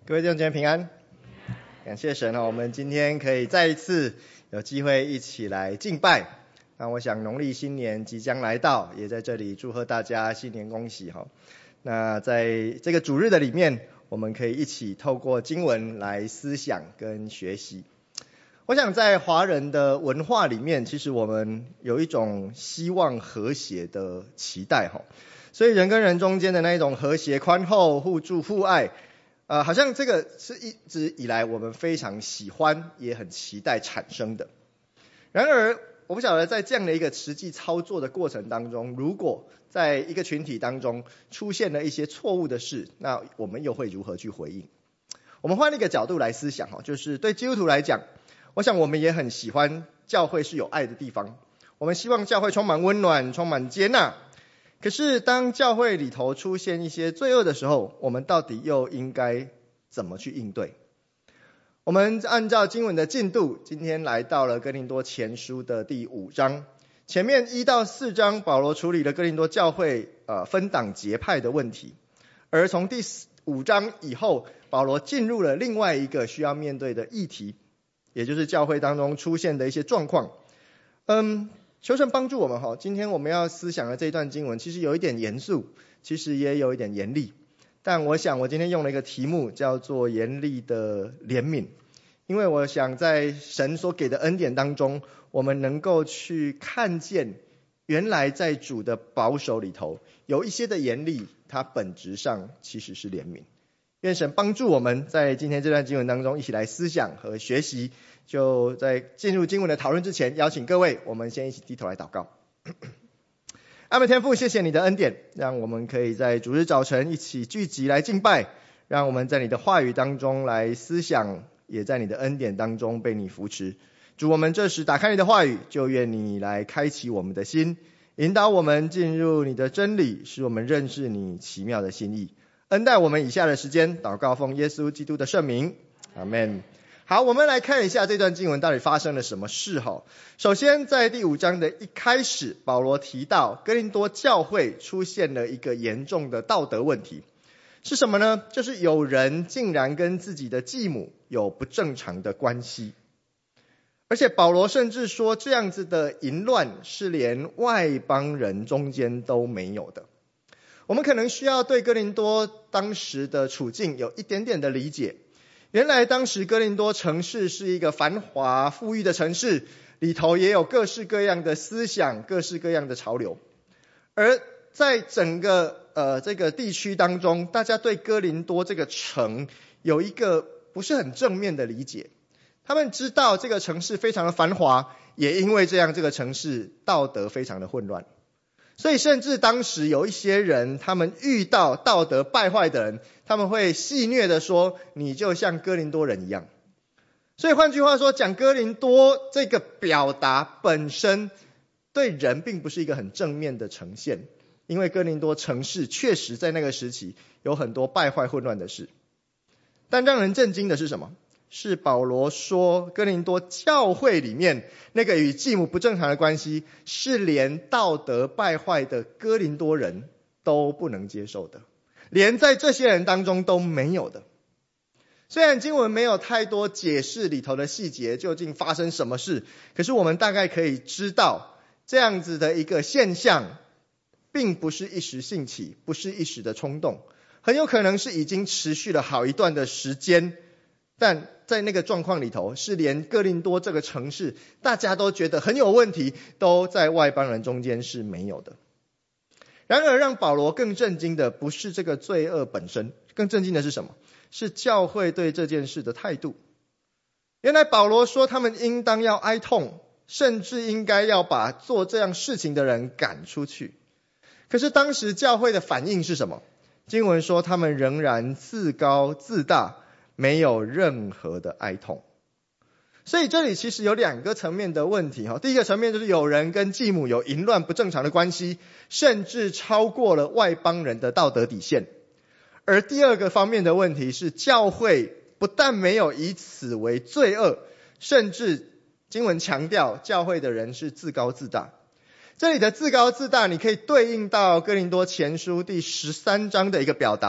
各位弟兄姐妹平安，感谢神我们今天可以再一次有机会一起来敬拜。那我想农历新年即将来到，也在这里祝贺大家新年恭喜那在这个主日的里面，我们可以一起透过经文来思想跟学习。我想在华人的文化里面，其实我们有一种希望和谐的期待所以人跟人中间的那一种和谐宽厚、互助互爱，好像这个是一直以来我们非常喜欢也很期待产生的。然而我不晓得在这样的一个实际操作的过程当中，如果在一个群体当中出现了一些错误的事，那我们又会如何去回应？我们换一个角度来思想就是对基督徒来讲，我想我们也很喜欢教会是有爱的地方，我们希望教会充满温暖，充满接纳。可是当教会里头出现一些罪恶的时候，我们到底又应该怎么去应对？我们按照经文的进度，今天来到了哥林多前书的第5章。前面1到4章保罗处理了哥林多教会分党结派的问题，而从第5章以后，保罗进入了另外一个需要面对的议题，也就是教会当中出现的一些状况。求神帮助我们今天我们要思想的这一段经文其实有一点严肃，其实也有一点严厉，但我想我今天用了一个题目叫做严厉的怜悯，因为我想在神所给的恩典当中，我们能够去看见原来在主的保守里头有一些的严厉，它本质上其实是怜悯。愿神帮助我们在今天这段经文当中一起来思想和学习。就在进入经文的讨论之前，邀请各位我们先一起低头来祷告。阿们天父，谢谢你的恩典，让我们可以在主日早晨一起聚集来敬拜，让我们在你的话语当中来思想，也在你的恩典当中被你扶持。主，我们这时打开你的话语，就愿你来开启我们的心，引导我们进入你的真理，使我们认识你奇妙的心意。恩待我们以下的时间，祷告奉耶稣基督的圣名，阿们。好，我们来看一下这段经文到底发生了什么事首先在第5章的一开始，保罗提到哥林多教会出现了一个严重的道德问题，是什么呢？就是有人竟然跟自己的继母有不正常的关系，而且保罗甚至说这样子的淫乱是连外邦人中间都没有的。我们可能需要对哥林多当时的处境有一点点的理解。原来当时哥林多城市是一个繁华富裕的城市，里头也有各式各样的思想，各式各样的潮流。而在整个这个地区当中，大家对哥林多这个城有一个不是很正面的理解。他们知道这个城市非常的繁华，也因为这样这个城市道德非常的混乱。所以甚至当时有一些人，他们遇到道德败坏的人，他们会戏谑的说，你就像哥林多人一样。所以换句话说，讲哥林多这个表达本身对人并不是一个很正面的呈现，因为哥林多城市确实在那个时期有很多败坏混乱的事。但让人震惊的是什么？是保罗说哥林多教会里面那个与继母不正常的关系，是连道德败坏的哥林多人都不能接受的，连在这些人当中都没有的。虽然经文没有太多解释里头的细节究竟发生什么事，可是我们大概可以知道这样子的一个现象并不是一时兴起，不是一时的冲动，很有可能是已经持续了好一段的时间。但在那个状况里头，是连哥林多这个城市大家都觉得很有问题，都在外邦人中间是没有的。然而让保罗更震惊的不是这个罪恶本身，更震惊的是什么？是教会对这件事的态度。原来保罗说他们应当要哀痛，甚至应该要把做这样事情的人赶出去。可是当时教会的反应是什么？经文说他们仍然自高自大，没有任何的哀痛。所以这里其实有2个层面的问题。第一个层面就是有人跟继母有淫乱不正常的关系，甚至超过了外邦人的道德底线。而第二个方面的问题是教会不但没有以此为罪恶，甚至经文强调教会的人是自高自大。这里的自高自大你可以对应到哥林多前书第13章的一个表达，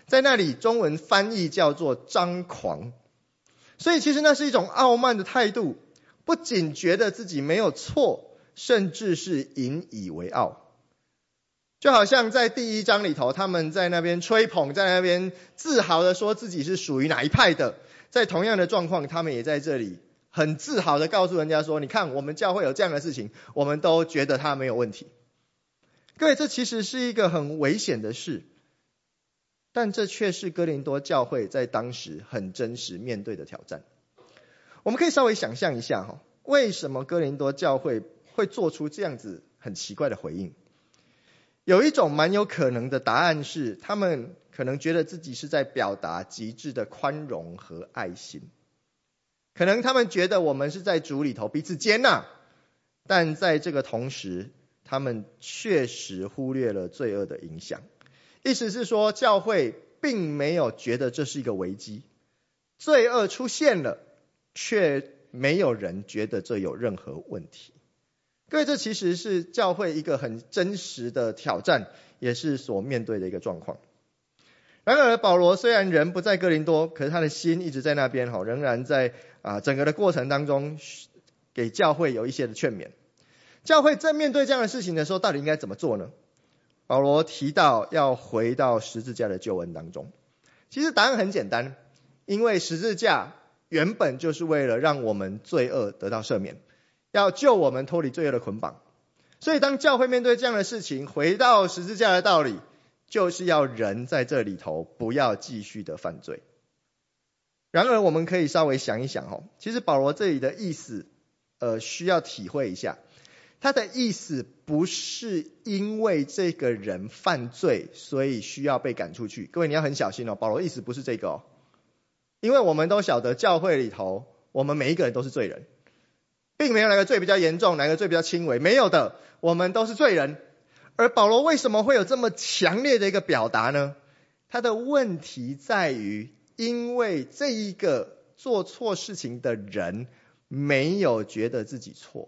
在那里中文翻译叫做张狂。所以其实那是一种傲慢的态度，不仅觉得自己没有错，甚至是引以为傲。就好像在第1章里头，他们在那边吹捧，在那边自豪的说自己是属于哪一派的，在同样的状况，他们也在这里很自豪的告诉人家说，你看我们教会有这样的事情，我们都觉得它没有问题。各位，这其实是一个很危险的事，但这却是哥林多教会在当时很真实面对的挑战。我们可以稍微想象一下，为什么哥林多教会会做出这样子很奇怪的回应。有一种蛮有可能的答案是，他们可能觉得自己是在表达极致的宽容和爱心。可能他们觉得我们是在主里头彼此接纳，但在这个同时，他们确实忽略了罪恶的影响。意思是说，教会并没有觉得这是一个危机，罪恶出现了，却没有人觉得这有任何问题。各位，这其实是教会一个很真实的挑战，也是所面对的一个状况。然而保罗虽然人不在哥林多，可是他的心一直在那边，仍然在整个的过程当中给教会有一些的劝勉。教会在面对这样的事情的时候，到底应该怎么做呢？保罗提到要回到十字架的救恩当中。其实答案很简单，因为十字架原本就是为了让我们罪恶得到赦免，要救我们脱离罪恶的捆绑。所以当教会面对这样的事情，回到十字架的道理，就是要人在这里头不要继续的犯罪。然而我们可以稍微想一想，其实保罗这里的意思需要体会一下。他的意思不是因为这个人犯罪所以需要被赶出去。各位你要很小心保罗意思不是这个因为我们都晓得教会里头我们每一个人都是罪人，并没有哪个罪比较严重，哪个罪比较轻微，没有的，我们都是罪人。而保罗为什么会有这么强烈的一个表达呢？他的问题在于，因为这一个做错事情的人没有觉得自己错，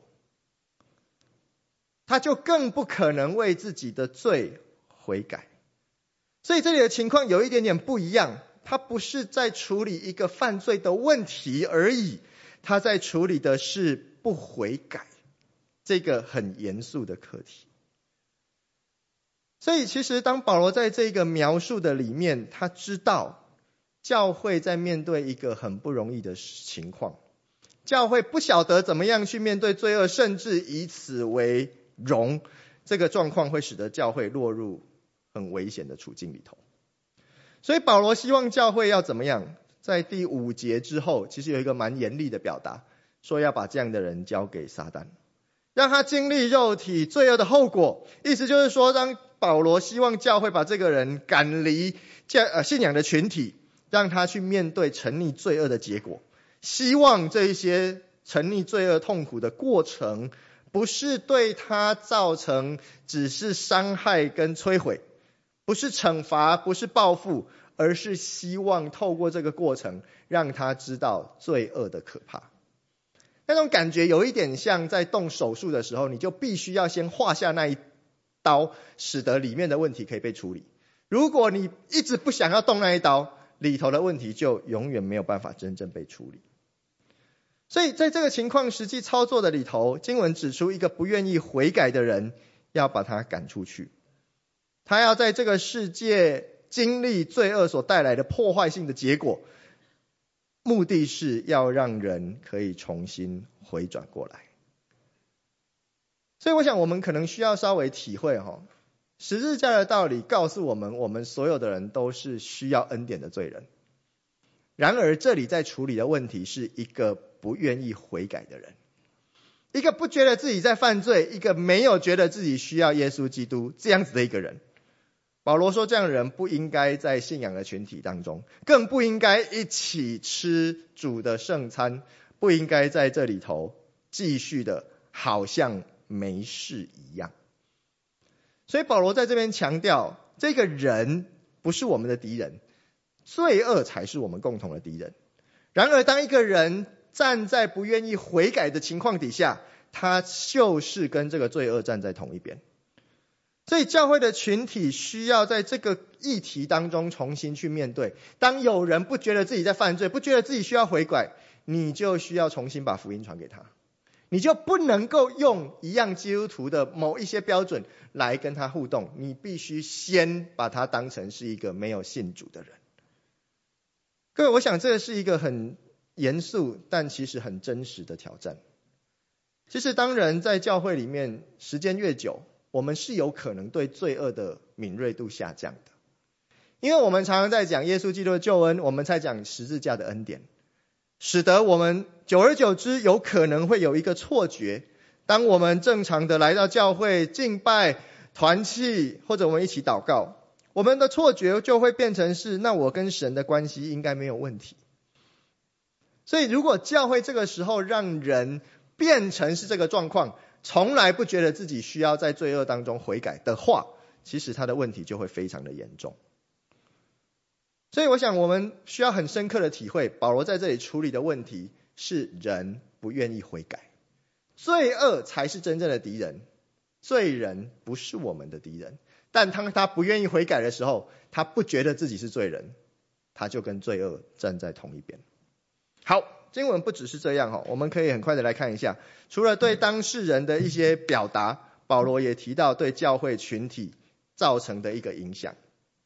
他就更不可能为自己的罪悔改。所以这里的情况有一点点不一样，他不是在处理一个犯罪的问题而已，他在处理的是不悔改这个很严肃的课题。所以其实当保罗在这个描述的里面，他知道教会在面对一个很不容易的情况，教会不晓得怎么样去面对罪恶，甚至以此为荣，这个状况会使得教会落入很危险的处境里头。所以保罗希望教会要怎么样？在第5节之后，其实有一个蛮严厉的表达，说要把这样的人交给撒旦，让他经历肉体罪恶的后果。意思就是说，让保罗希望教会把这个人赶离信仰的群体，让他去面对沉溺罪恶的结果。希望这一些沉溺罪恶痛苦的过程，不是对他造成只是伤害跟摧毁，不是惩罚，不是报复，而是希望透过这个过程让他知道罪恶的可怕。那种感觉有一点像在动手术的时候，你就必须要先划下那一刀，使得里面的问题可以被处理。如果你一直不想要动那一刀，里头的问题就永远没有办法真正被处理。所以在这个情况实际操作的里头，经文指出一个不愿意悔改的人要把他赶出去，他要在这个世界经历罪恶所带来的破坏性的结果，目的是要让人可以重新回转过来。所以我想我们可能需要稍微体会十字架的道理告诉我们，我们所有的人都是需要恩典的罪人。然而这里在处理的问题是一个不愿意悔改的人，一个不觉得自己在犯罪，一个没有觉得自己需要耶稣基督这样子的一个人。保罗说，这样的人不应该在信仰的群体当中，更不应该一起吃主的圣餐，不应该在这里头继续的好像没事一样。所以保罗在这边强调，这个人不是我们的敌人，罪恶才是我们共同的敌人。然而当一个人站在不愿意悔改的情况底下，他就是跟这个罪恶站在同一边。 所以教会的群体需要在这个议题当中重新去面对。当有人不觉得自己在犯罪，不觉得自己需要悔改，你就需要重新把福音传给他。你就不能够用一样基督徒的某一些标准来跟他互动，你必须先把他当成是一个没有信主的人。各位，我想这是一个很严肃但其实很真实的挑战。其实当人在教会里面时间越久，我们是有可能对罪恶的敏锐度下降的。因为我们常常在讲耶稣基督的救恩，我们在讲十字架的恩典，使得我们久而久之有可能会有一个错觉，当我们正常的来到教会敬拜团契，或者我们一起祷告，我们的错觉就会变成是，那我跟神的关系应该没有问题。所以如果教会这个时候让人变成是这个状况，从来不觉得自己需要在罪恶当中悔改的话，其实他的问题就会非常的严重。所以我想我们需要很深刻的体会，保罗在这里处理的问题是人不愿意悔改，罪恶才是真正的敌人，罪人不是我们的敌人。但当他不愿意悔改的时候，他不觉得自己是罪人，他就跟罪恶站在同一边。好，经文不只是这样，我们可以很快的来看一下，除了对当事人的一些表达，保罗也提到对教会群体造成的一个影响。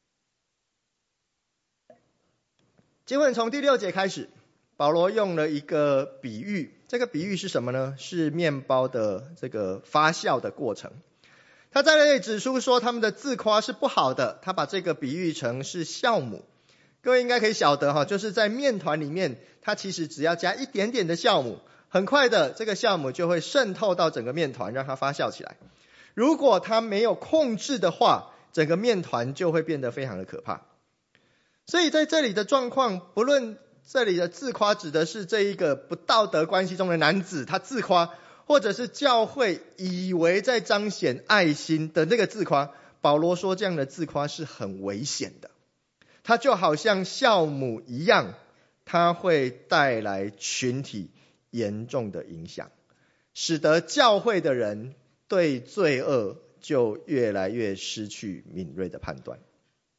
经文从第6节开始，保罗用了一个比喻，这个比喻是什么呢？是面包的这个发酵的过程。他在那里指出说他们的自夸是不好的，他把这个比喻成是酵母。各位应该可以晓得，就是在面团里面，它其实只要加一点点的酵母，很快的这个酵母就会渗透到整个面团，让它发酵起来。如果它没有控制的话，整个面团就会变得非常的可怕。所以在这里的状况，不论这里的自夸指的是这一个不道德关系中的男子，他自夸，或者是教会以为在彰显爱心的那个自夸，保罗说这样的自夸是很危险的。它就好像酵母一样，它会带来群体严重的影响，使得教会的人对罪恶就越来越失去敏锐的判断。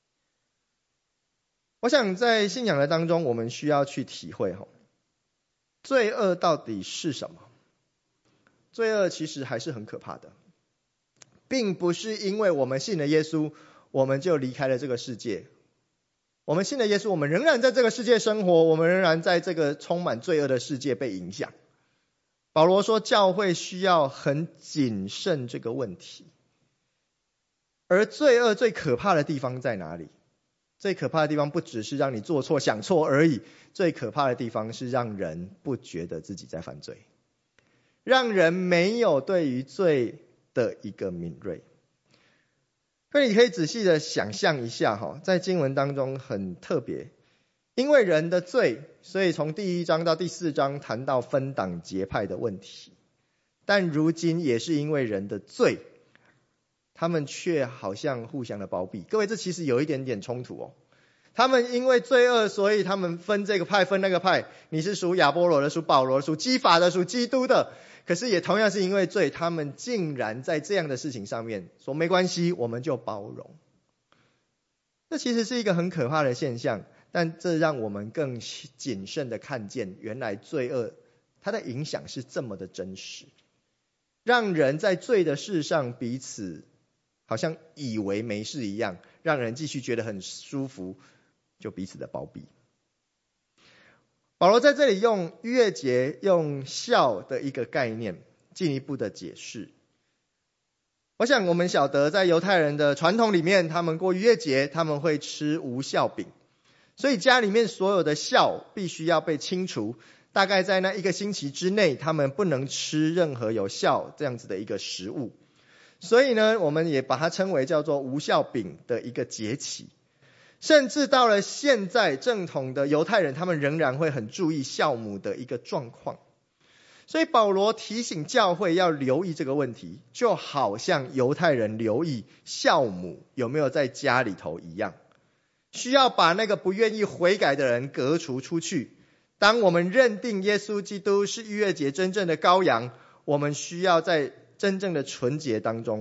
我想在信仰的当中，我们需要去体会罪恶到底是什么。罪恶其实还是很可怕的，并不是因为我们信了耶稣，我们就离开了这个世界。我们信了耶稣，我们仍然在这个世界生活，我们仍然在这个充满罪恶的世界被影响。保罗说教会需要很谨慎这个问题。而罪恶最可怕的地方在哪里？最可怕的地方不只是让你做错想错而已，最可怕的地方是让人不觉得自己在犯罪，让人没有对于罪的一个敏锐。所以你可以仔细的想象一下，在经文当中很特别，因为人的罪，所以从第1章到第4章谈到分党结派的问题。但如今也是因为人的罪，他们却好像互相的包庇。各位，这其实有一点点冲突他们因为罪恶，所以他们分这个派分那个派，你是属亚波罗的，属保罗的，属基法的，属基督的。可是也同样是因为罪，他们竟然在这样的事情上面说没关系，我们就包容。这其实是一个很可怕的现象，但这让我们更谨慎的看见，原来罪恶它的影响是这么的真实，让人在罪的事上彼此好像以为没事一样，让人继续觉得很舒服，就彼此的包庇。保罗在这里用逾越节用酵的一个概念进一步的解释。我想我们晓得在犹太人的传统里面，他们过逾越节他们会吃无酵饼，所以家里面所有的酵必须要被清除，大概在那1个星期之内他们不能吃任何有酵这样子的一个食物。所以呢，我们也把它称为叫做无酵饼的一个节期。甚至到了现在，正统的犹太人他们仍然会很注意酵母的一个状况。所以保罗提醒教会要留意这个问题，就好像犹太人留意酵母有没有在家里头一样，需要把那个不愿意悔改的人革除出去。当我们认定耶稣基督是逾越节真正的羔羊，我们需要在真正的纯洁当中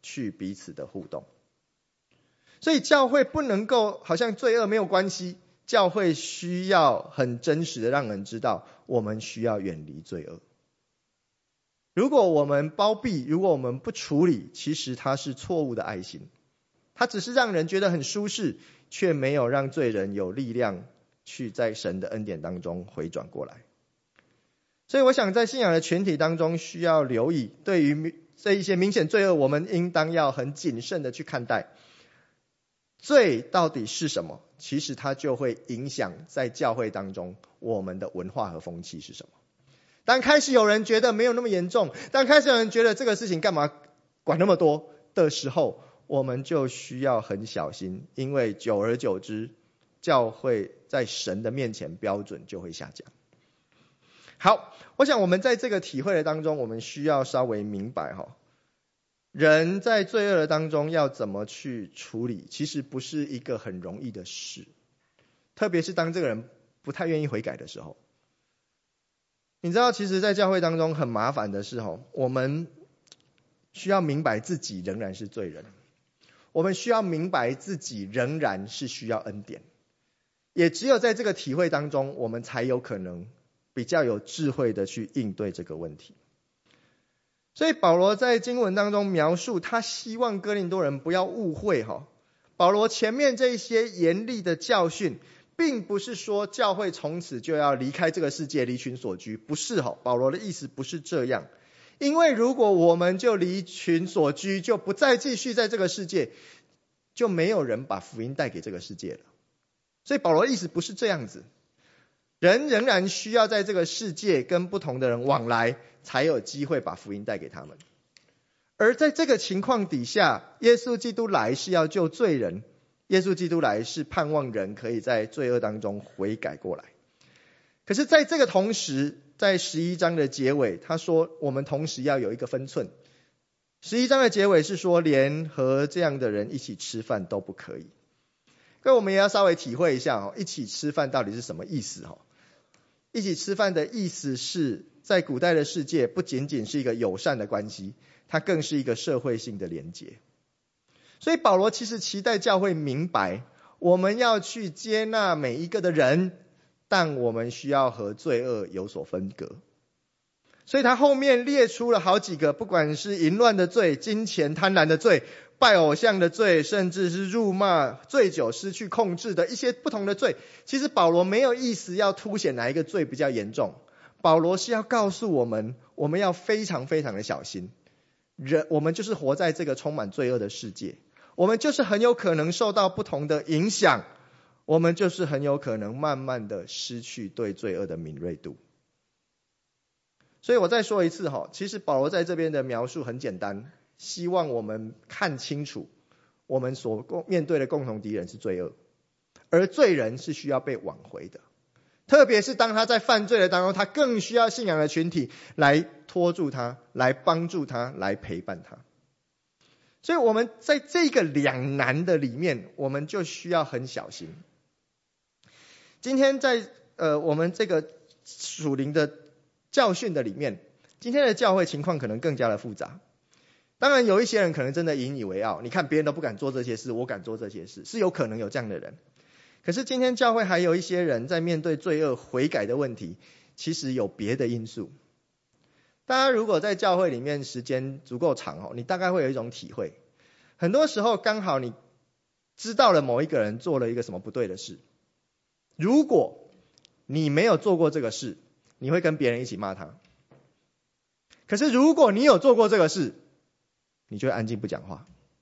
去彼此的互动。所以教会不能够好像罪恶没有关系，教会需要很真实的让人知道，我们需要远离罪恶。如果我们包庇，如果我们不处理，其实它是错误的爱心，它只是让人觉得很舒适，却没有让罪人有力量去在神的恩典当中回转过来。所以我想在信仰的群体当中需要留意，对于这一些明显罪恶，我们应当要很谨慎的去看待。罪到底是什么？其实它就会影响在教会当中我们的文化和风气是什么。当开始有人觉得没有那么严重，当开始有人觉得这个事情干嘛管那么多的时候，我们就需要很小心，因为久而久之，教会在神的面前标准就会下降。好，我想我们在这个体会的当中，我们需要稍微明白人在罪恶的当中要怎么去处理，其实不是一个很容易的事，特别是当这个人不太愿意悔改的时候。你知道其实在教会当中很麻烦的是我们需要明白自己仍然是罪人，我们需要明白自己仍然是需要恩典，也只有在这个体会当中，我们才有可能比较有智慧的去应对这个问题。所以保罗在经文当中描述，他希望哥林多人不要误会保罗前面这些严厉的教训，并不是说教会从此就要离开这个世界，离群索居，不是保罗的意思不是这样。因为如果我们就离群索居，就不再继续在这个世界，就没有人把福音带给这个世界了。所以保罗的意思不是这样子，人仍然需要在这个世界跟不同的人往来，才有机会把福音带给他们。而在这个情况底下，耶稣基督来是要救罪人，耶稣基督来是盼望人可以在罪恶当中悔改过来。可是在这个同时，在11章的结尾，他说我们同时要有一个分寸。11章的结尾是说，连和这样的人一起吃饭都不可以。各位，我们也要稍微体会一下一起吃饭到底是什么意思一起吃饭的意思是在古代的世界，不仅仅是一个友善的关系，它更是一个社会性的连结。所以保罗其实期待教会明白，我们要去接纳每一个的人，但我们需要和罪恶有所分隔。所以他后面列出了好几个，不管是淫乱的罪、金钱贪婪的罪、拜偶像的罪，甚至是辱骂、醉酒失去控制的一些不同的罪。其实保罗没有意思要凸显哪一个罪比较严重，保罗是要告诉我们，我们要非常非常的小心。我们就是活在这个充满罪恶的世界，我们就是很有可能受到不同的影响，我们就是很有可能慢慢的失去对罪恶的敏锐度。所以我再说一次其实保罗在这边的描述很简单，希望我们看清楚，我们所面对的共同敌人是罪恶，而罪人是需要被挽回的。特别是当他在犯罪的当中，他更需要信仰的群体来拖住他，来帮助他，来陪伴他。所以我们在这个两难的里面，我们就需要很小心。今天在我们这个属灵的教训的里面，今天的教会情况可能更加的复杂。当然有一些人可能真的引以为傲，你看别人都不敢做这些事，我敢做这些事，是有可能有这样的人。可是今天教会还有一些人在面对罪恶悔改的问题，其实有别的因素。大家如果在教会里面时间足够长你大概会有一种体会，很多时候刚好你知道了某一个人做了一个什么不对的事，如果你没有做过这个事，你会跟别人一起骂他。可是如果你有做过这个事，你就会安静不讲话。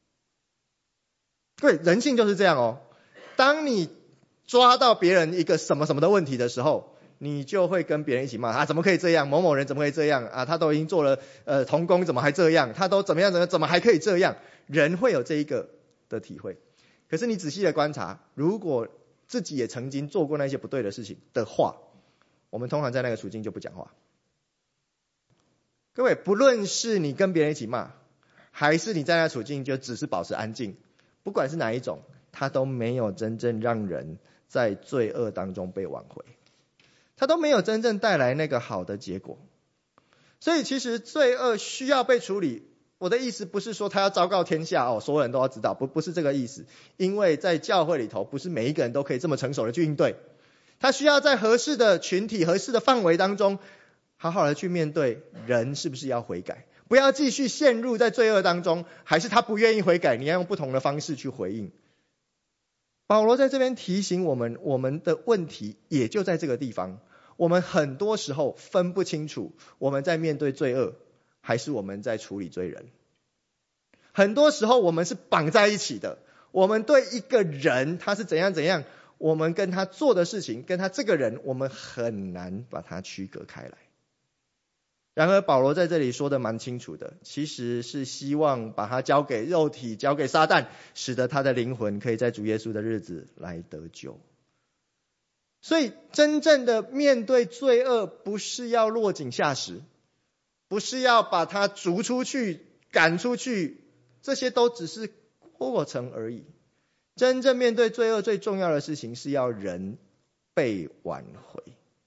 对，人性就是这样当你抓到别人一个什么什么的问题的时候，你就会跟别人一起骂怎么可以这样，某某人怎么可以这样他都已经做了童工怎么还这样，他都怎么样怎么还可以这样。人会有这一个的体会。可是你仔细的观察，如果自己也曾经做过那些不对的事情的话，我们通常在那个处境就不讲话。各位，不论是你跟别人一起骂，还是你在那处境就只是保持安静，不管是哪一种，它都没有真正让人在罪恶当中被挽回，它都没有真正带来那个好的结果。所以其实罪恶需要被处理， 我的意思不是说他要昭告天下所有人都要知道，不是这个意思。因为在教会里头，不是每一个人都可以这么成熟的去应对，他需要在合适的群体、合适的范围当中，好好的去面对人是不是要悔改，不要继续陷入在罪恶当中，还是他不愿意悔改，你要用不同的方式去回应。保罗在这边提醒我们，我们的问题也就在这个地方，我们很多时候分不清楚我们在面对罪恶还是我们在处理罪人。很多时候我们是绑在一起的，我们对一个人他是怎样怎样，我们跟他做的事情跟他这个人，我们很难把它区隔开来。然而保罗在这里说的蛮清楚的，其实是希望把他交给肉体，交给撒旦，使得他的灵魂可以在主耶稣的日子来得救。所以真正的面对罪恶，不是要落井下石，不是要把他逐出去赶出去，这些都只是过程而已。真正面对罪恶最重要的事情是要人被挽回，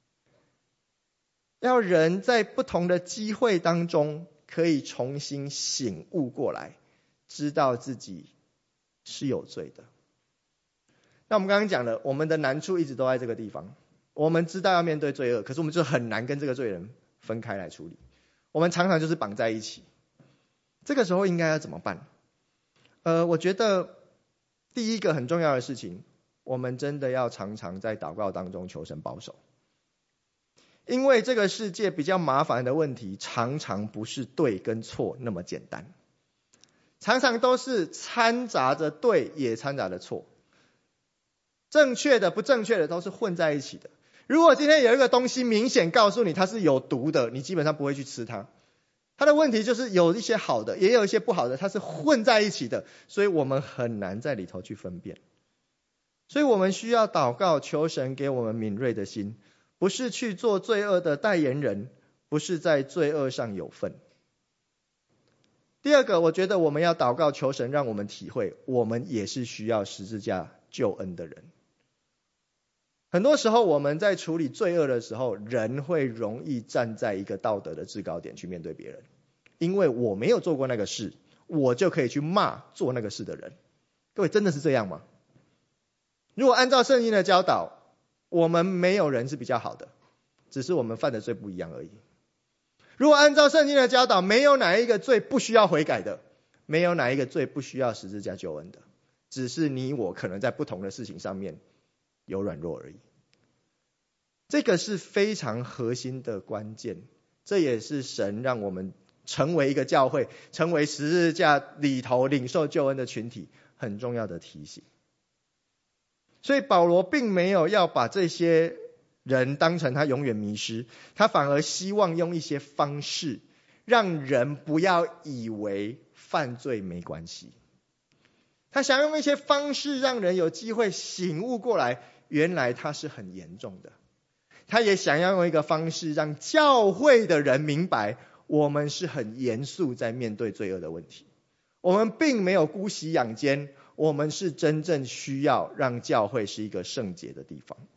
要人在不同的机会当中可以重新醒悟过来，知道自己是有罪的。那我们刚刚讲了，我们的难处一直都在这个地方，我们知道要面对罪恶，可是我们就很难跟这个罪人分开来处理，我们常常就是绑在一起。这个时候应该要怎么办？我觉得第一个很重要的事情，我们真的要常常在祷告当中求神保守。因为这个世界比较麻烦的问题，常常不是对跟错那么简单，常常都是掺杂着对也掺杂着错，正确的不正确的都是混在一起的。如果今天有一个东西明显告诉你它是有毒的，你基本上不会去吃它。它的问题就是有一些好的，也有一些不好的，它是混在一起的，所以我们很难在里头去分辨。所以我们需要祷告，求神给我们敏锐的心，不是去做罪恶的代言人，不是在罪恶上有份。第二个，我觉得我们要祷告求神让我们体会，我们也是需要十字架救恩的人。很多时候我们在处理罪恶的时候，人会容易站在一个道德的制高点去面对别人，因为我没有做过那个事，我就可以去骂做那个事的人。各位，真的是这样吗？如果按照圣经的教导，我们没有人是比较好的，只是我们犯的罪不一样而已。如果按照圣经的教导，没有哪一个罪不需要悔改的，没有哪一个罪不需要十字架救恩的，只是你我可能在不同的事情上面有软弱而已。这个是非常核心的关键，这也是神让我们成为一个教会，成为十字架里头领受救恩的群体很重要的提醒。所以保罗并没有要把这些人当成他永远迷失，他反而希望用一些方式让人不要以为犯罪没关系，他想用一些方式让人有机会醒悟过来，原来他是很严重的。他也想要用一个方式让教会的人明白，我们是很严肃在面对罪恶的问题，我们并没有姑息养奸，我们是真正需要让教会是一个圣洁的地方。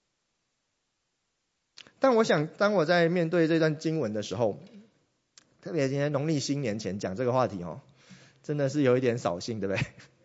但我想当我在面对这段经文的时候，特别今天农历新年前讲这个话题真的是有一点扫兴，对不对？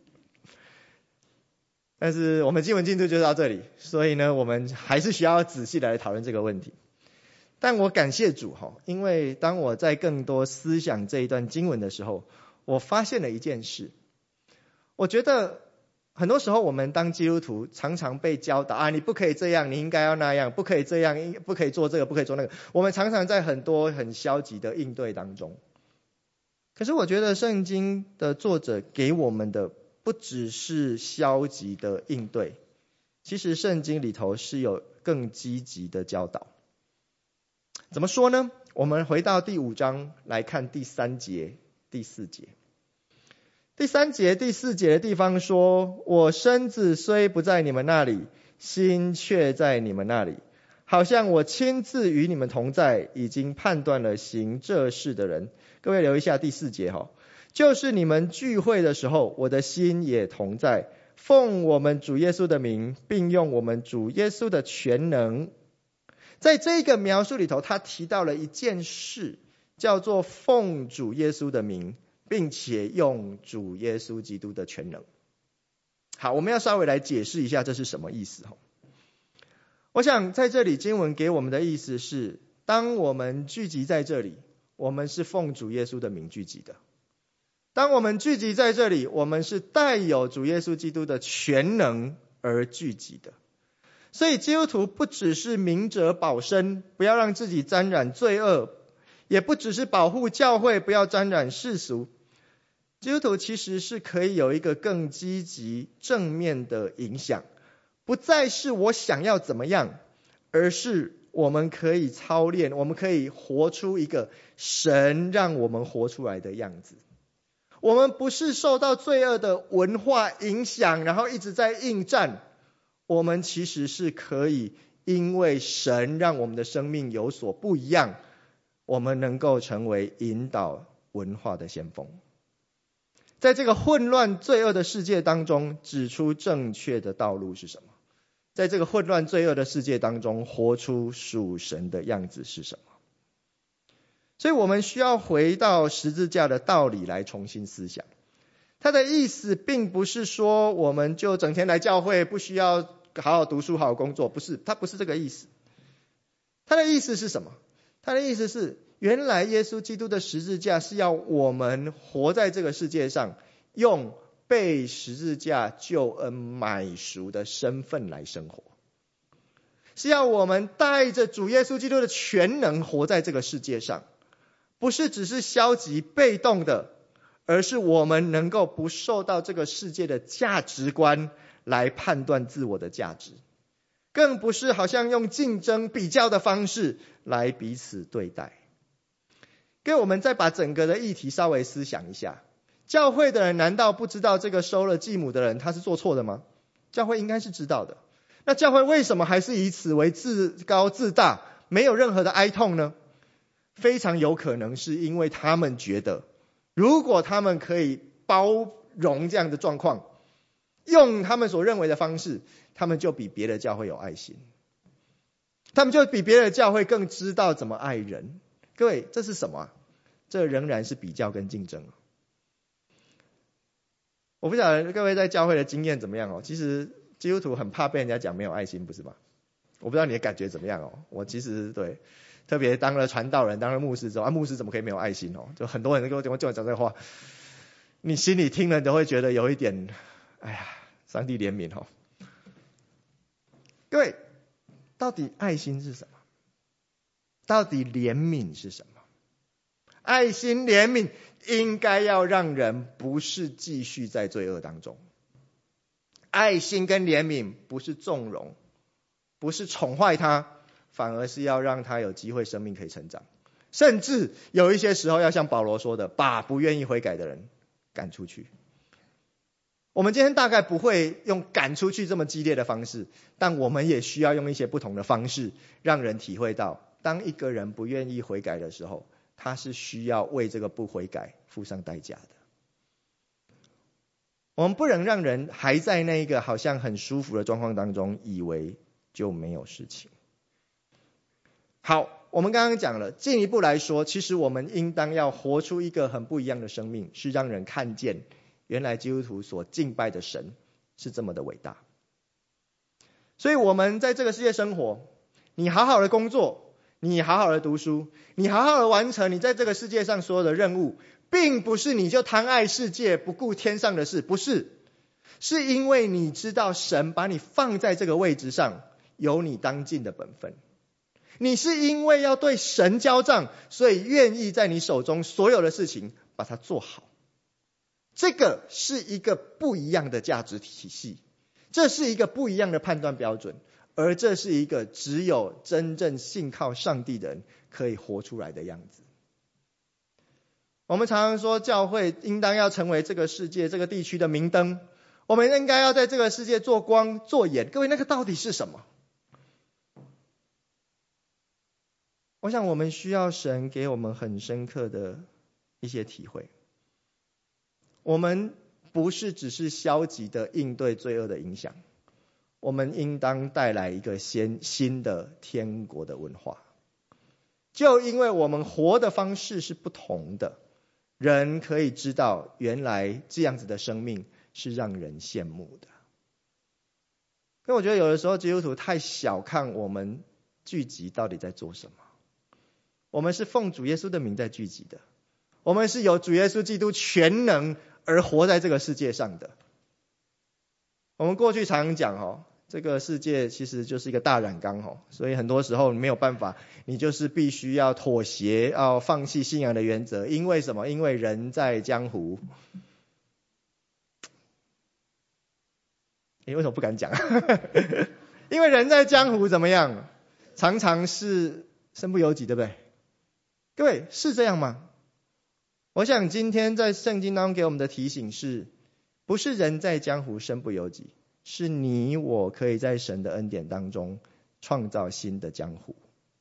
但是我们经文进度就到这里，所以呢我们还是需要仔细的来讨论这个问题。但我感谢主因为当我在更多思想这一段经文的时候，我发现了一件事。我觉得很多时候我们当基督徒常常被教导你不可以这样，你应该要那样，不可以这样，不可以做这个，不可以做那个。我们常常在很多很消极的应对当中。可是我觉得圣经的作者给我们的不只是消极的应对，其实圣经里头是有更积极的教导。怎么说呢？我们回到第5章来看第3节、第4节。第3节、第4节的地方说，我身子虽不在你们那里，心却在你们那里，好像我亲自与你们同在，已经判断了行这事的人。各位留一下第4节就是你们聚会的时候，我的心也同在，奉我们主耶稣的名，并用我们主耶稣的全能。在这个描述里头，他提到了一件事，叫做奉主耶稣的名并且用主耶稣基督的全能。好，我们要稍微来解释一下这是什么意思。我想在这里经文给我们的意思是，当我们聚集在这里，我们是奉主耶稣的名聚集的。当我们聚集在这里，我们是带有主耶稣基督的全能而聚集的。所以基督徒不只是明哲保身，不要让自己沾染罪恶，也不只是保护教会，不要沾染世俗。基督徒其实是可以有一个更积极正面的影响，不再是我想要怎么样，而是我们可以操练，我们可以活出一个神让我们活出来的样子。我们不是受到罪恶的文化影响，然后一直在应战，我们其实是可以因为神让我们的生命有所不一样，我们能够成为引导文化的先锋，在这个混乱罪恶的世界当中指出正确的道路是什么，在这个混乱罪恶的世界当中活出属神的样子是什么。所以我们需要回到十字架的道理来重新思想。它的意思并不是说我们就整天来教会，不需要好好读书好好工作，不是，它不是这个意思。它的意思是什么？它的意思是，原来耶稣基督的十字架是要我们活在这个世界上，用被十字架救恩买赎的身份来生活，是要我们带着主耶稣基督的全能活在这个世界上，不是只是消极被动的，而是我们能够不受到这个世界的价值观来判断自我的价值，更不是好像用竞争比较的方式来彼此对待。给我们再把整个的议题稍微思想一下，教会的人难道不知道这个收了继母的人他是做错的吗？教会应该是知道的。那教会为什么还是以此为自高自大，没有任何的哀痛呢？非常有可能是因为他们觉得，如果他们可以包容这样的状况，用他们所认为的方式，他们就比别的教会有爱心，他们就比别的教会更知道怎么爱人。各位，这是什么啊？这仍然是比较跟竞争。我不晓得各位在教会的经验怎么样哦。其实基督徒很怕被人家讲没有爱心，不是吗？我不知道你的感觉怎么样哦。我其实对，特别当了传道人，当了牧师之后，牧师怎么可以没有爱心哦？就很多人跟我讲这话，你心里听了都会觉得有一点，哎呀，上帝怜悯哦。各位，到底爱心是什么？到底怜悯是什么？爱心怜悯应该要让人不是继续在罪恶当中。爱心跟怜悯不是纵容，不是宠坏他，反而是要让他有机会生命可以成长，甚至有一些时候要像保罗说的，把不愿意悔改的人赶出去。我们今天大概不会用赶出去这么激烈的方式，但我们也需要用一些不同的方式，让人体会到，当一个人不愿意悔改的时候，他是需要为这个不悔改付上代价的。我们不能让人还在那个好像很舒服的状况当中，以为就没有事情。好，我们刚刚讲了，进一步来说，其实我们应当要活出一个很不一样的生命，是让人看见原来基督徒所敬拜的神是这么的伟大。所以我们在这个世界生活，你好好的工作，你好好的读书，你好好的完成你在这个世界上所有的任务，并不是你就贪爱世界不顾天上的事，不是，是因为你知道神把你放在这个位置上，有你当尽的本分。你是因为要对神交账，所以愿意在你手中所有的事情把它做好。这个是一个不一样的价值体系，这是一个不一样的判断标准，而这是一个只有真正信靠上帝的人可以活出来的样子。我们常常说教会应当要成为这个世界这个地区的明灯，我们应该要在这个世界做光做盐。各位，那个到底是什么？我想我们需要神给我们很深刻的一些体会。我们不是只是消极的应对罪恶的影响，我们应当带来一个新的天国的文化。就因为我们活的方式是不同的， 人可以知道原来这样子的生命是让人羡慕的。因为我觉得有的时候基督徒太小看我们聚集到底在做什么。我们是奉主耶稣的名在聚集的，我们是有主耶稣基督全能而活在这个世界上的。我们过去常讲这个世界其实就是一个大染缸所以很多时候没有办法，你就是必须要妥协，要放弃信仰的原则。因为什么？因为人在江湖。你为什么不敢讲？因为人在江湖怎么样？常常是身不由己，对不对？各位是这样吗？我想今天在圣经当中给我们的提醒是，不是人在江湖身不由己，是你我可以在神的恩典当中创造新的江湖。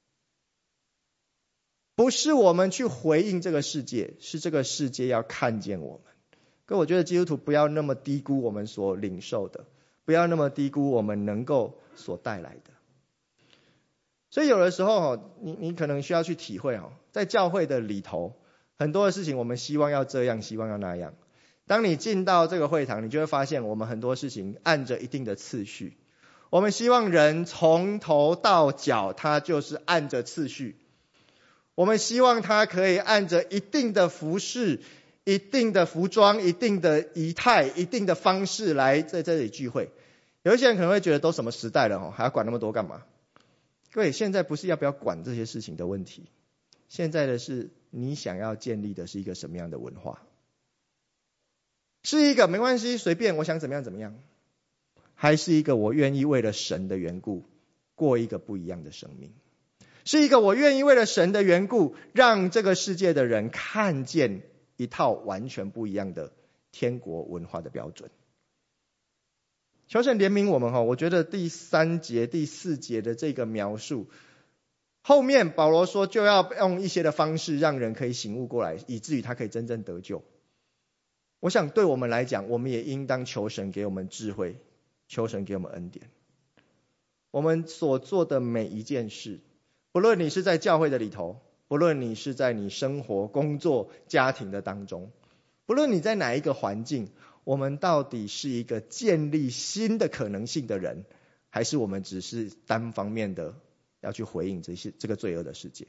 不是我们去回应这个世界，是这个世界要看见我们。各位，我觉得基督徒不要那么低估我们所领受的，不要那么低估我们能够所带来的。所以有的时候你可能需要去体会在教会的里头，很多的事情我们希望要这样，希望要那样。当你进到这个会堂，你就会发现我们很多事情按着一定的次序。我们希望人从头到脚他就是按着次序。我们希望他可以按着一定的服饰、一定的服装、一定的仪态、一定的方式来在这里聚会。有一些人可能会觉得都什么时代了还要管那么多干嘛？各位，现在不是要不要管这些事情的问题，现在的是你想要建立的是一个什么样的文化？是一个没关系随便我想怎么样怎么样，还是一个我愿意为了神的缘故过一个不一样的生命？是一个我愿意为了神的缘故让这个世界的人看见一套完全不一样的天国文化的标准。求神怜悯我们我觉得第3节第4节的这个描述，后面保罗说就要用一些的方式让人可以醒悟过来，以至于他可以真正得救。我想对我们来讲，我们也应当求神给我们智慧，求神给我们恩典。我们所做的每一件事，不论你是在教会的里头，不论你是在你生活工作家庭的当中，不论你在哪一个环境，我们到底是一个建立新的可能性的人，还是我们只是单方面的要去回应这个罪恶的世界？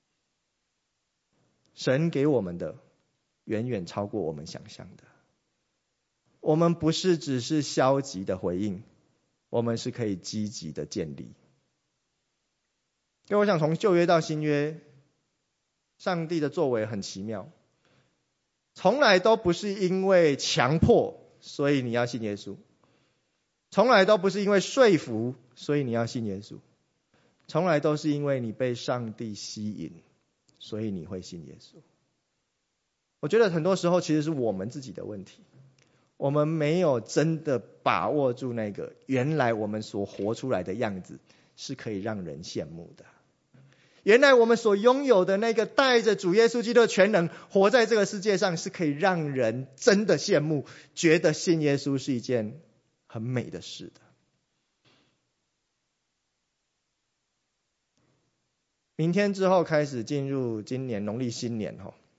神给我们的远远超过我们想象的。我们不是只是消极的回应，我们是可以积极的建立。因为我想从旧约到新约，上帝的作为很奇妙，从来都不是因为强迫所以你要信耶稣，从来都不是因为说服所以你要信耶稣，从来都是因为你被上帝吸引，所以你会信耶稣。我觉得很多时候其实是我们自己的问题，我们没有真的把握住那个原来我们所活出来的样子是可以让人羡慕的。原来我们所拥有的那个带着主耶稣基督的全能活在这个世界上，是可以让人真的羡慕，觉得信耶稣是一件很美的事的。明天之后开始进入今年农历新年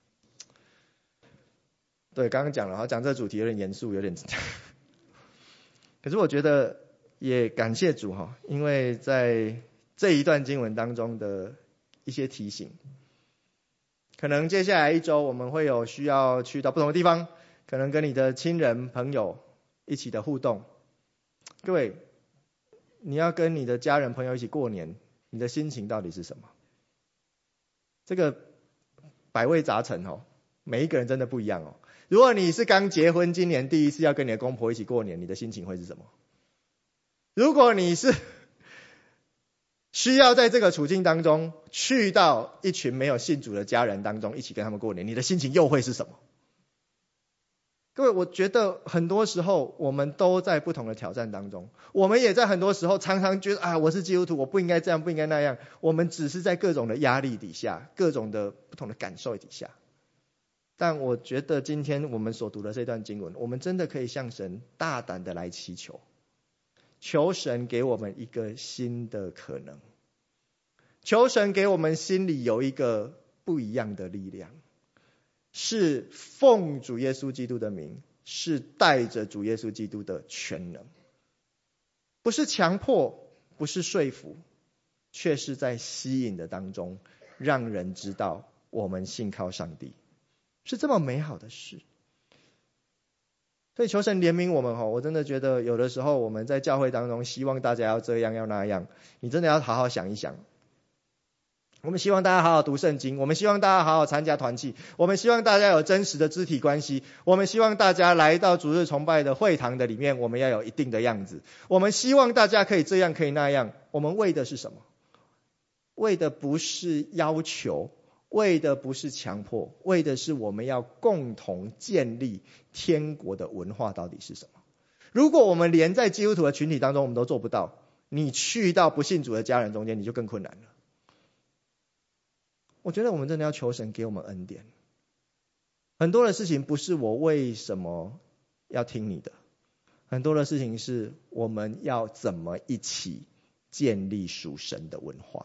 对，刚刚讲了讲这个主题有点严肃，有点可是我觉得也感谢主因为在这一段经文当中的一些提醒，可能接下来1周我们会有需要去到不同的地方，可能跟你的亲人朋友一起的互动。各位，你要跟你的家人朋友一起过年，你的心情到底是什么？这个百味杂陈每一个人真的不一样如果你是刚结婚，今年第一次要跟你的公婆一起过年，你的心情会是什么？如果你是需要在这个处境当中去到一群没有信主的家人当中一起跟他们过年，你的心情又会是什么？各位，我觉得很多时候我们都在不同的挑战当中，我们也在很多时候常常觉得我是基督徒，我不应该这样，不应该那样。我们只是在各种的压力底下，各种的不同的感受底下。但我觉得今天我们所读的这段经文，我们真的可以向神大胆的来祈求，求神给我们一个新的可能，求神给我们心里有一个不一样的力量， 是奉主耶稣基督的名，是带着主耶稣基督的全能，不是强迫，不是说服，却是在吸引的当中让人知道我们信靠上帝，是这么美好的事。所以求神怜悯我们，我真的觉得有的时候我们在教会当中希望大家要这样要那样，你真的要好好想一想。我们希望大家好好读圣经，我们希望大家好好参加团契，我们希望大家有真实的肢体关系，我们希望大家来到主日崇拜的会堂的里面，我们要有一定的样子，我们希望大家可以这样可以那样。我们为的是什么？为的不是要求，为的不是强迫，为的是我们要共同建立天国的文化到底是什么。如果我们连在基督徒的群体当中我们都做不到，你去到不信主的家人中间你就更困难了。我觉得我们真的要求神给我们恩典。很多的事情不是我为什么要听你的，很多的事情是我们要怎么一起建立属神的文化。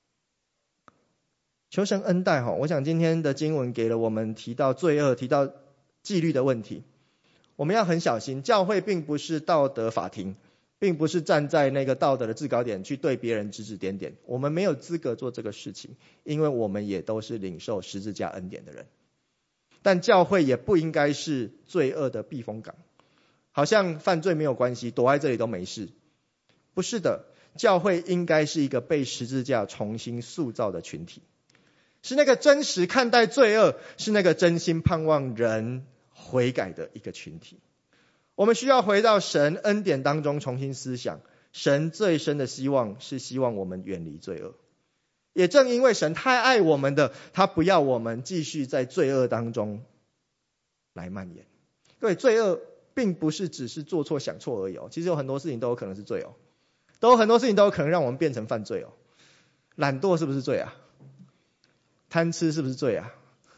求神恩待，我想今天的经文给了我们提到罪恶，提到纪律的问题。我们要很小心，教会并不是道德法庭，并不是站在那个道德的制高点去对别人指指点点，我们没有资格做这个事情，因为我们也都是领受十字架恩典的人。但教会也不应该是罪恶的避风港，好像犯罪没有关系，躲在这里都没事。不是的，教会应该是一个被十字架重新塑造的群体，是那个真实看待罪恶，是那个真心盼望人悔改的一个群体。我们需要回到神恩典当中重新思想，神最深的希望是希望我们远离罪恶。也正因为神太爱我们的，他不要我们继续在罪恶当中来蔓延。各位，罪恶并不是只是做错想错而已，其实有很多事情都有可能是罪，都有很多事情都有可能让我们变成犯罪。懒惰是不是罪啊？贪吃是不是罪啊？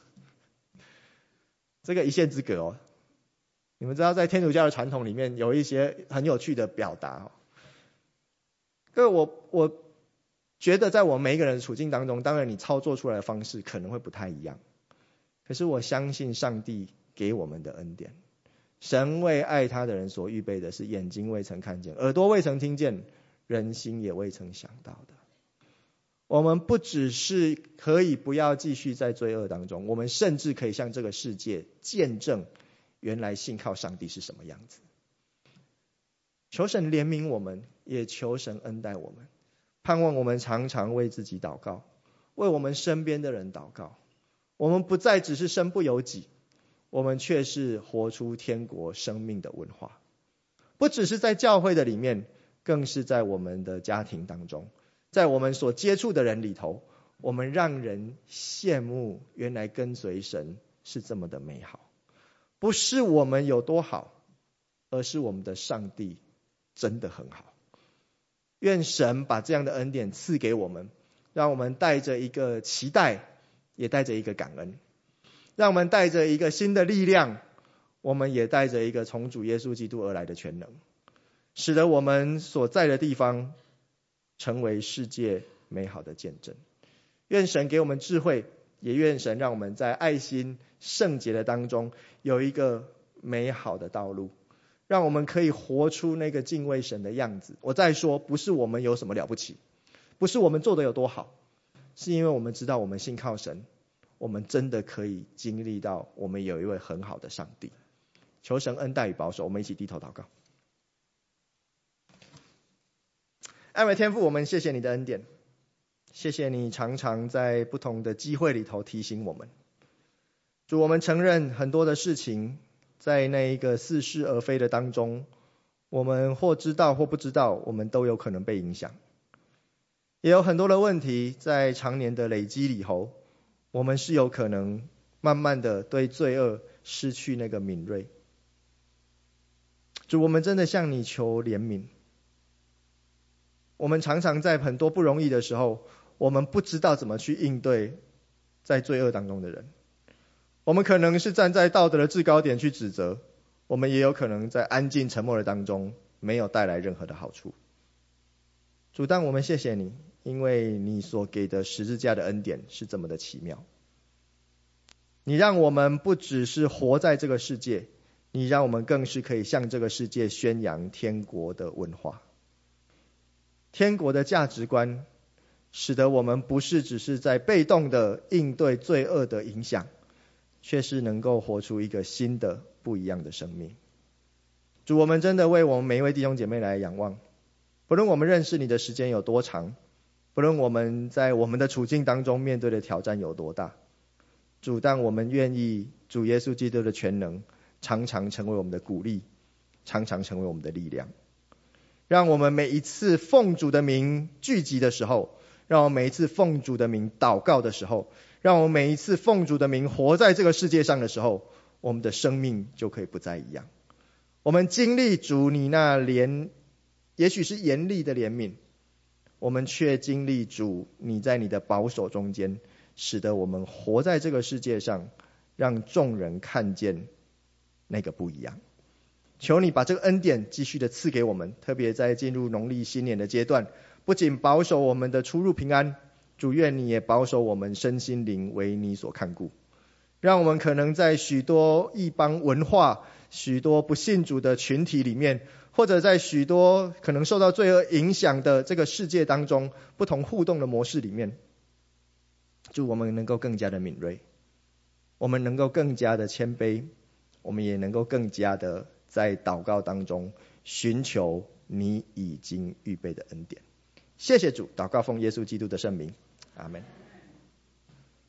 这个一线之隔。你们知道在天主教的传统里面有一些很有趣的表达。各位，我觉得在我每一个人的处境当中，当然你操作出来的方式可能会不太一样，可是我相信上帝给我们的恩典，神为爱他的人所预备的是眼睛未曾看见，耳朵未曾听见，人心也未曾想到的。我们不只是可以不要继续在罪恶当中，我们甚至可以向这个世界见证原来信靠上帝是什么样子。求神怜悯我们，也求神恩待我们，盼望我们常常为自己祷告，为我们身边的人祷告。我们不再只是身不由己，我们却是活出天国生命的文化。不只是在教会的里面，更是在我们的家庭当中，在我们所接触的人里头，我们让人羡慕原来跟随神是这么的美好。不是我们有多好，而是我们的上帝真的很好。愿神把这样的恩典赐给我们，让我们带着一个期待，也带着一个感恩，让我们带着一个新的力量，我们也带着一个从主耶稣基督而来的全能，使得我们所在的地方成为世界美好的见证。愿神给我们智慧，也愿神让我们在爱心圣洁的当中有一个美好的道路，让我们可以活出那个敬畏神的样子。我再说，不是我们有什么了不起，不是我们做的有多好，是因为我们知道我们信靠神，我们真的可以经历到我们有一位很好的上帝。求神恩待与保守，我们一起低头祷告。爱我们天父，我们谢谢你的恩典，谢谢你常常在不同的机会里头提醒我们。主，我们承认很多的事情在那一个似是而非的当中，我们或知道或不知道，我们都有可能被影响。也有很多的问题在常年的累积里头，我们是有可能慢慢的对罪恶失去那个敏锐。主，我们真的向你求怜悯。我们常常在很多不容易的时候，我们不知道怎么去应对在罪恶当中的人。我们可能是站在道德的制高点去指责，我们也有可能在安静沉默的当中没有带来任何的好处。主，但我们谢谢你，因为你所给的十字架的恩典是这么的奇妙。 你让我们不只是活在这个世界，你让我们更是可以向这个世界宣扬天国的文化。天国的价值观使得我们不是只是在被动的应对罪恶的影响，却是能够活出一个新的不一样的生命。主，我们真的为我们每一位弟兄姐妹来仰望，不论我们认识你的时间有多长，不论我们在我们的处境当中面对的挑战有多大，主，但我们愿意主耶稣基督的全能常常成为我们的鼓励，常常成为我们的力量。让我们每一次奉主的名聚集的时候，让我们每一次奉主的名祷告的时候，让我们每一次奉主的名活在这个世界上的时候，我们的生命就可以不再一样。我们经历主你那也许是严厉的怜悯，我们却经历主你在你的保守中间，使得我们活在这个世界上，让众人看见那个不一样。求你把这个恩典继续的赐给我们，特别在进入农历新年的阶段，不仅保守我们的出入平安，主愿你也保守我们身心灵为你所看顾，让我们可能在许多异邦文化、许多不信主的群体里面，或者在许多可能受到罪恶影响的这个世界当中，不同互动的模式里面，祝我们能够更加的敏锐，我们能够更加的谦卑，我们也能够更加的在祷告当中寻求你已经预备的恩典。谢谢主，祷告奉耶稣基督的圣名，阿们。